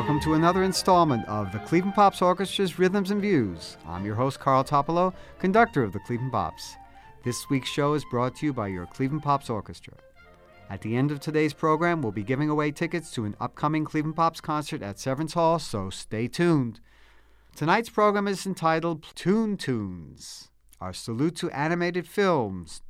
welcome to another installment of the Cleveland Pops Orchestra's Rhythms and Views. I'm your host, Carl Topolo, conductor of the Cleveland Pops. This week's show is brought to you by your Cleveland Pops Orchestra. At the end of today's program, we'll be giving away tickets to an upcoming Cleveland Pops concert at Severance Hall, so stay tuned. Tonight's program is entitled Toon Tunes, our salute to animated films.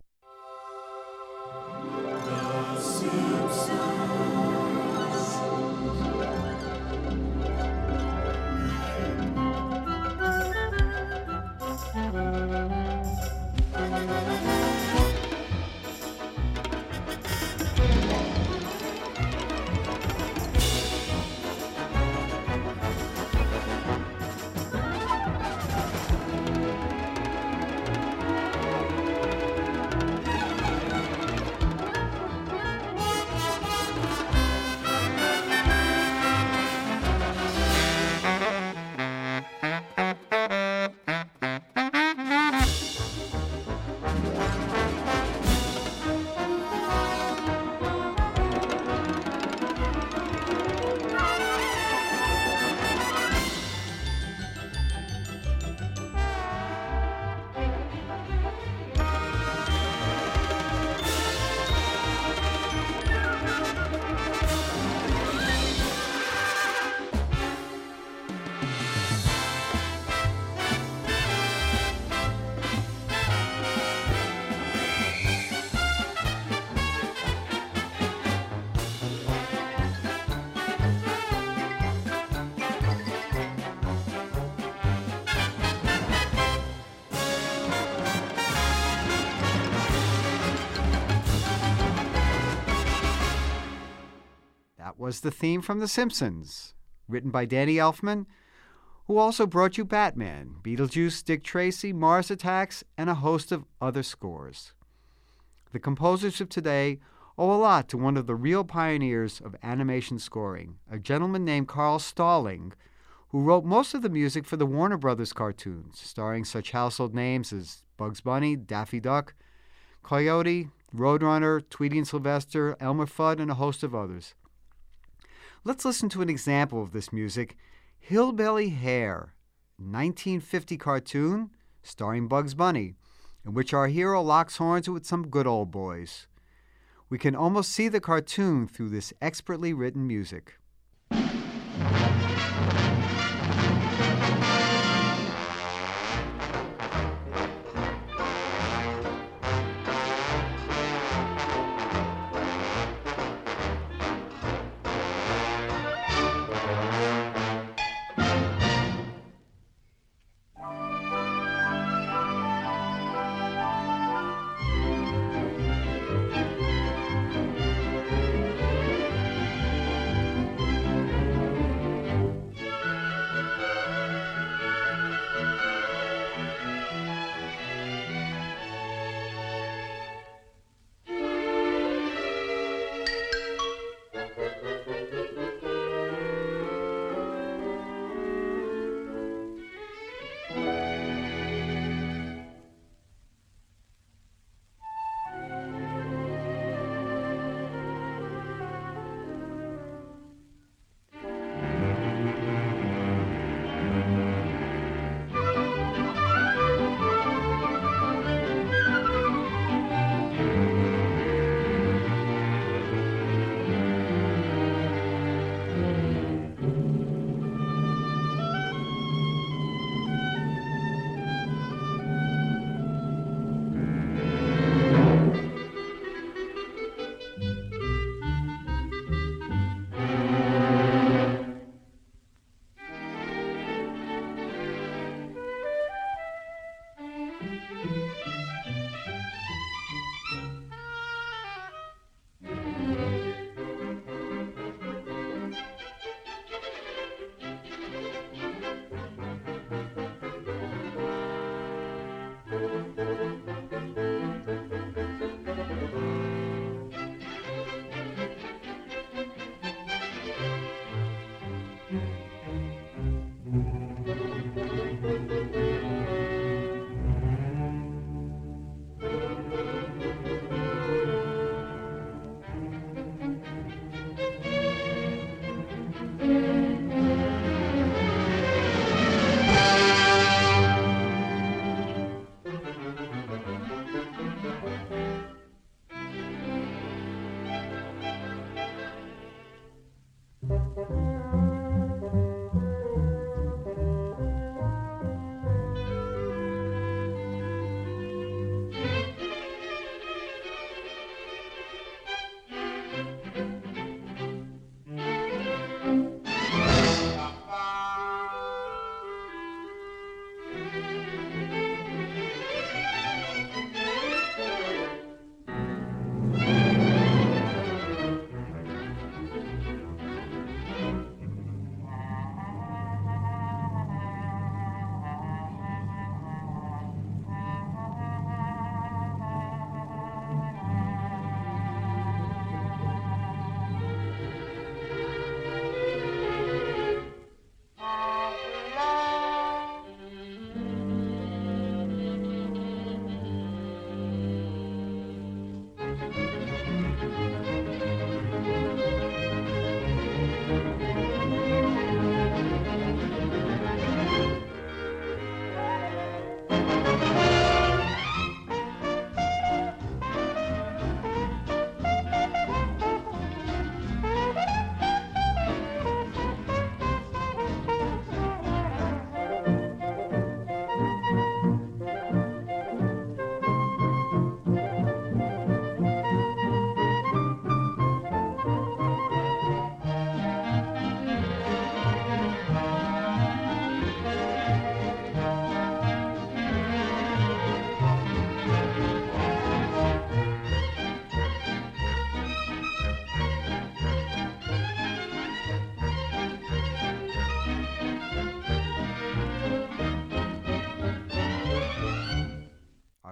Was the theme from The Simpsons, written by Danny Elfman, who also brought you Batman, Beetlejuice, Dick Tracy, Mars Attacks, and a host of other scores. The composers of today owe a lot to one of the real pioneers of animation scoring, a gentleman named Carl Stalling, who wrote most of the music for the Warner Brothers cartoons, starring such household names as Bugs Bunny, Daffy Duck, Coyote, Roadrunner, Tweety and Sylvester, Elmer Fudd, and a host of others. Let's listen to an example of this music, Hillbilly Hare, 1950 cartoon starring Bugs Bunny, in which our hero locks horns with some good old boys. We can almost see the cartoon through this expertly written music.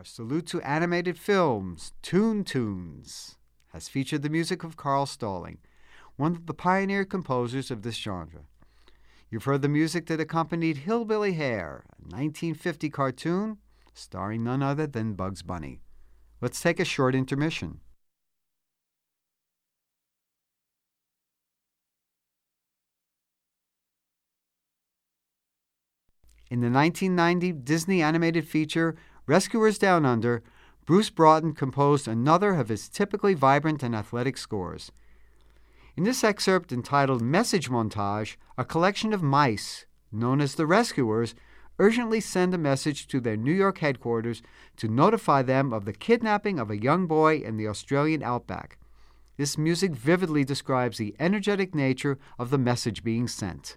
salute to animated films, Toon Tunes, has featured the music of Carl Stalling, one of the pioneer composers of this genre. You've heard the music that accompanied Hillbilly Hare, a 1950 cartoon starring none other than Bugs Bunny. Let's take a short intermission. In the 1990 Disney animated feature Rescuers Down Under, Bruce Broughton composed another of his typically vibrant and athletic scores. In this excerpt entitled Message Montage, a collection of mice, known as the Rescuers, urgently send a message to their New York headquarters to notify them of the kidnapping of a young boy in the Australian outback. This music vividly describes the energetic nature of the message being sent.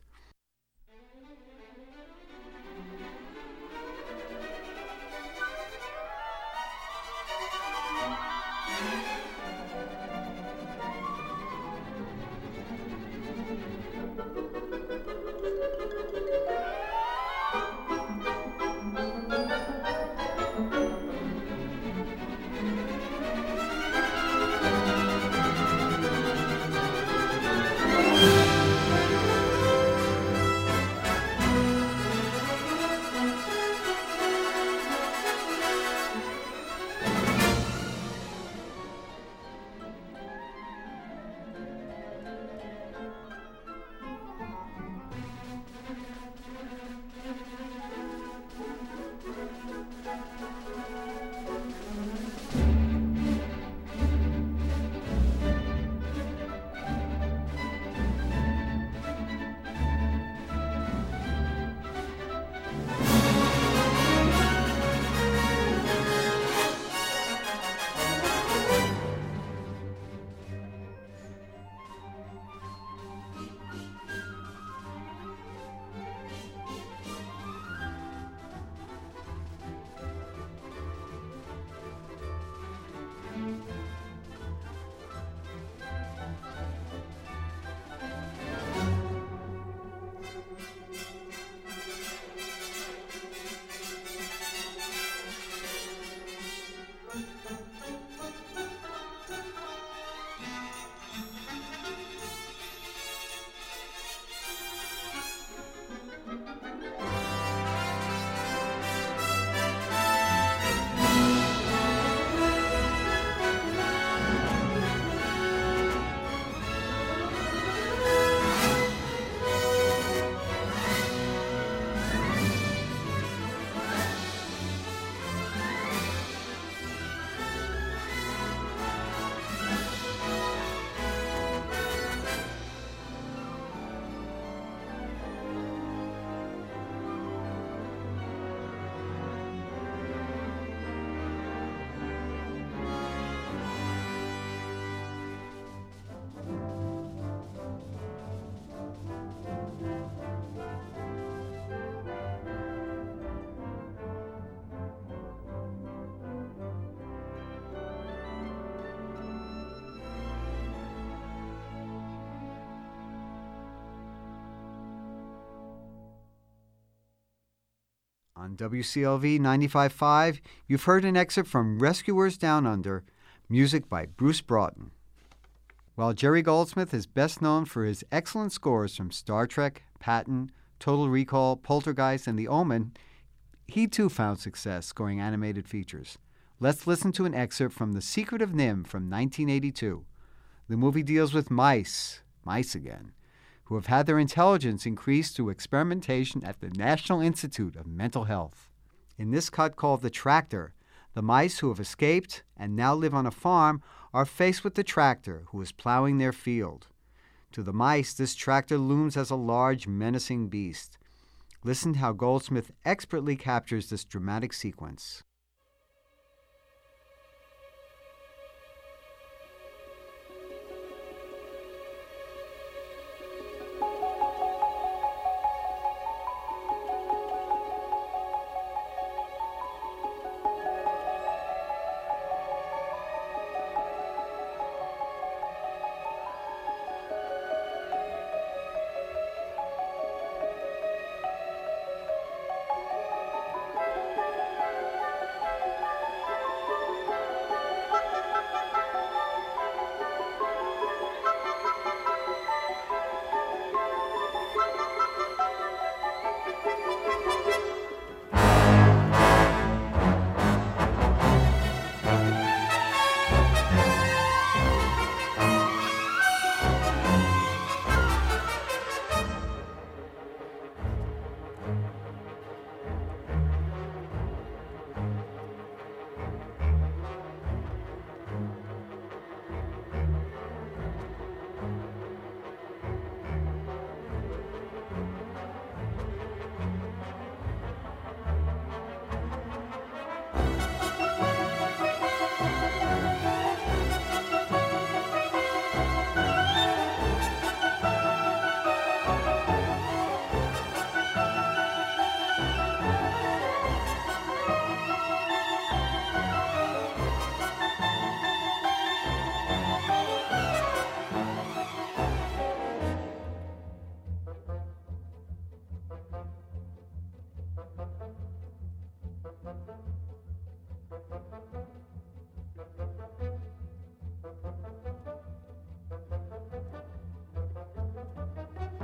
On WCLV 95.5, you've heard an excerpt from Rescuers Down Under, music by Bruce Broughton. While Jerry Goldsmith is best known for his excellent scores from Star Trek, Patton, Total Recall, Poltergeist, and The Omen, he too found success scoring animated features. Let's listen to an excerpt from The Secret of NIMH from 1982. The movie deals with mice again, who have had their intelligence increased through experimentation at the National Institute of Mental Health. In this cut called The Tractor, the mice who have escaped and now live on a farm are faced with the tractor who is plowing their field. To the mice, this tractor looms as a large, menacing beast. Listen how Goldsmith expertly captures this dramatic sequence.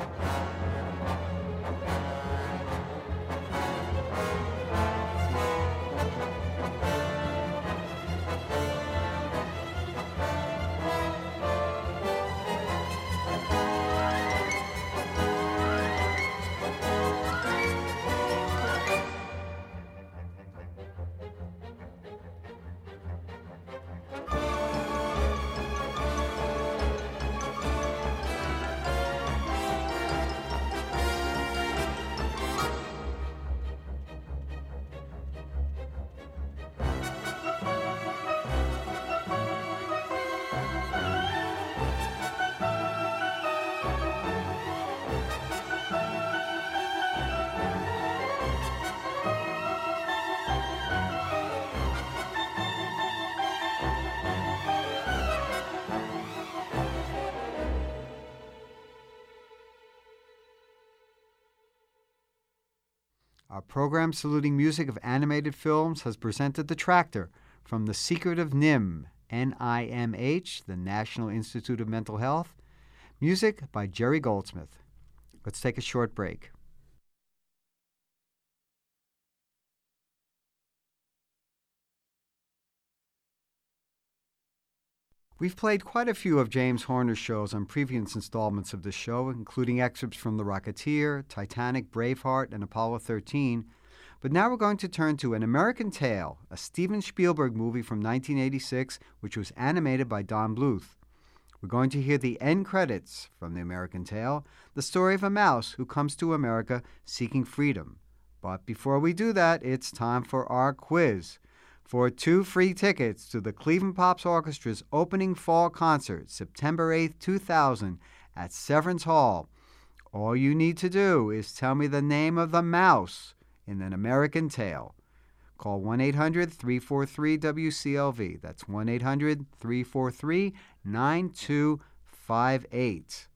Our program saluting music of animated films has presented The Tractor from The Secret of NIMH, NIMH, the National Institute of Mental Health. Music by Jerry Goldsmith. Let's take a short break. We've played quite a few of James Horner's shows on previous installments of this show, including excerpts from The Rocketeer, Titanic, Braveheart, and Apollo 13. But now we're going to turn to An American Tail, a Steven Spielberg movie from 1986, which was animated by Don Bluth. We're going to hear the end credits from The American Tail, the story of a mouse who comes to America seeking freedom. But before we do that, it's time for our quiz. For 2 free tickets to the Cleveland Pops Orchestra's opening fall concert, September 8th, 2000, at Severance Hall, all you need to do is tell me the name of the mouse in An American Tail. Call 1-800-343-WCLV. That's 1-800-343-9258.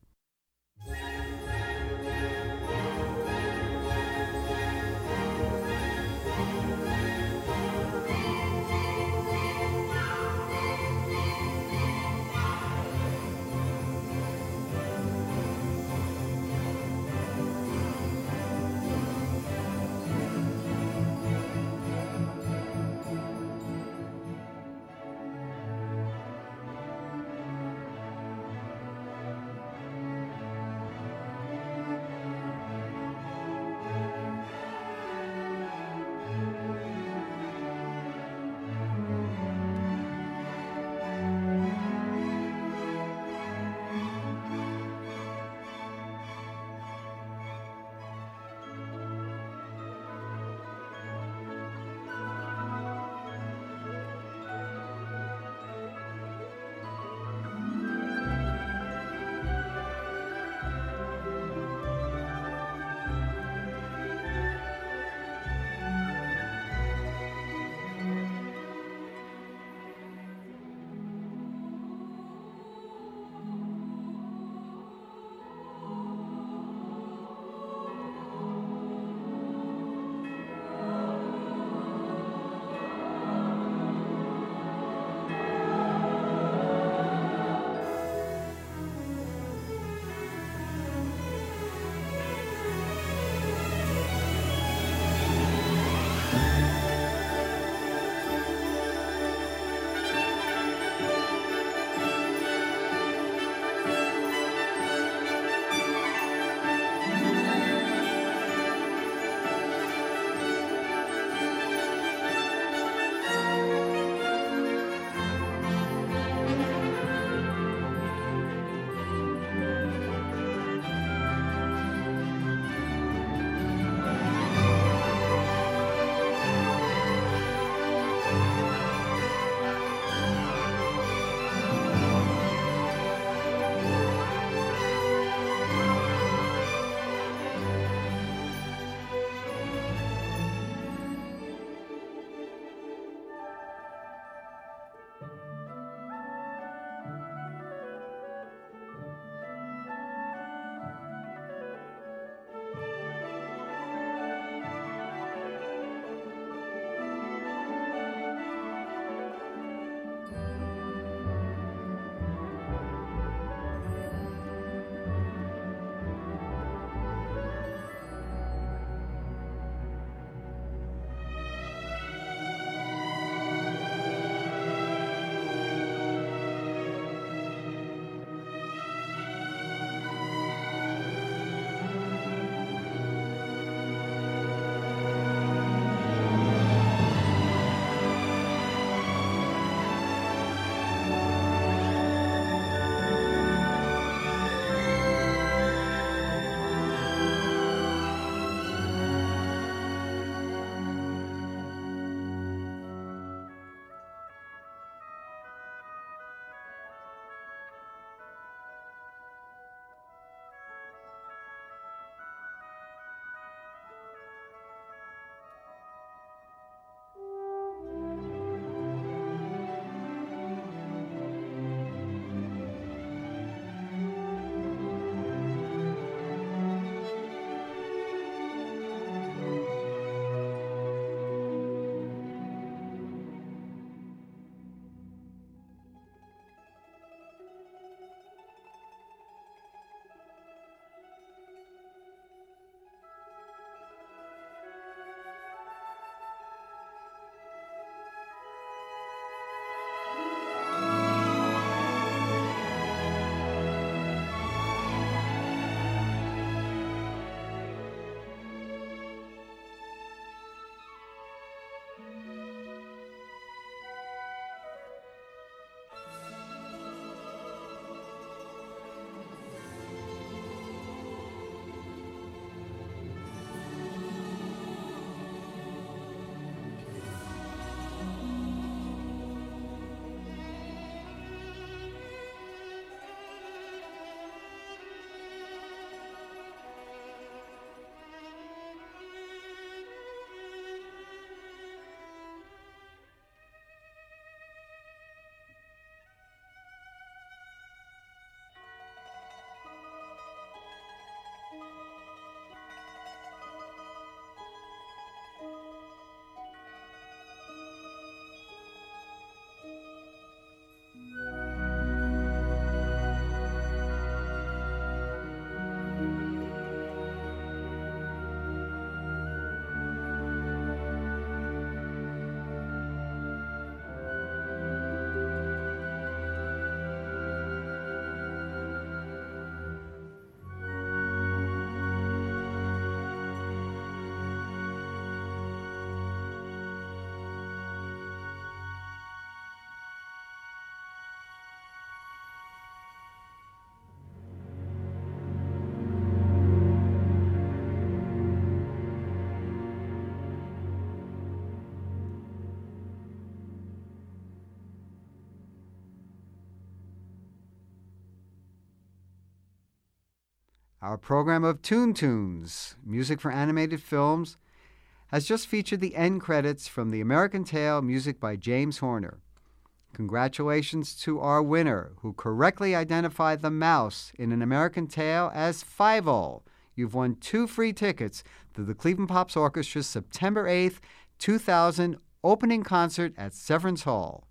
Our program of Toon Tunes, music for animated films, has just featured the end credits from The American Tail, music by James Horner. Congratulations to our winner, who correctly identified the mouse in An American Tail as Fievel. You've won 2 free tickets to the Cleveland Pops Orchestra's September 8th, 2000 opening concert at Severance Hall.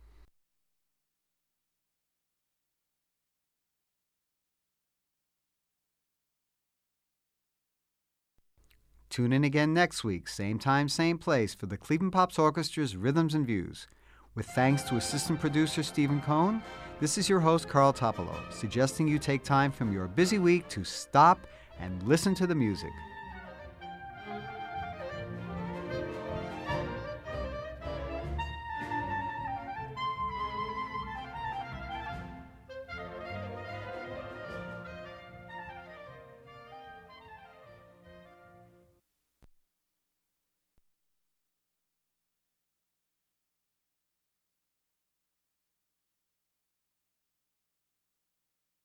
Tune in again next week, same time, same place, for the Cleveland Pops Orchestra's Rhythms and Views. With thanks to assistant producer Stephen Cohn, this is your host Carl Topolo, suggesting you take time from your busy week to stop and listen to the music.